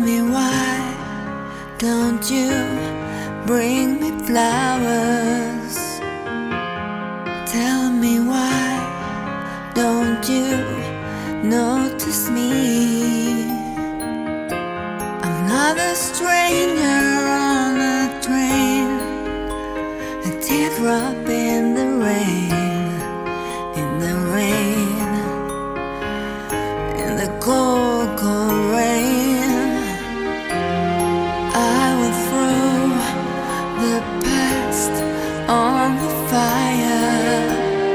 me why don't you bring me flowers? Tell me why don't you notice me? I'm not a stranger on a train, a teardrop in the rain, in the rain, in the cold, cold rain. I will throw the past on the fire.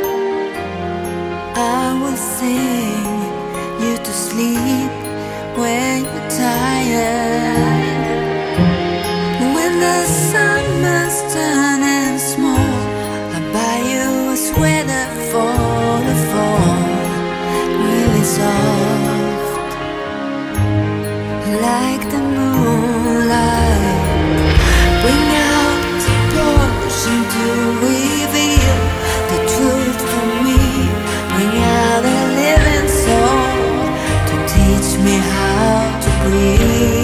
I will sing you to sleep when you're tired. When the summer's turning small, I'll buy you a sweater for the fall, really soft, like the moonlight. Bring out the potion to reveal the truth for me. Bring out a living soul to teach me how to breathe.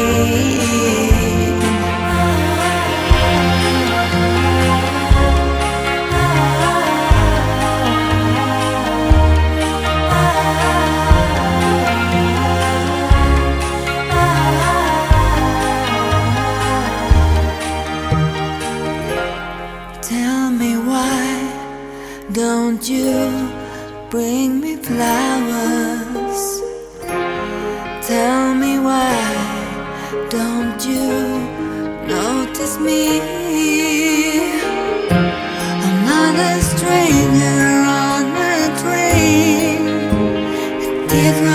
Tell me why don't you bring me flowers? Tell me why don't you notice me? I'm not a stranger on a train, a teardrop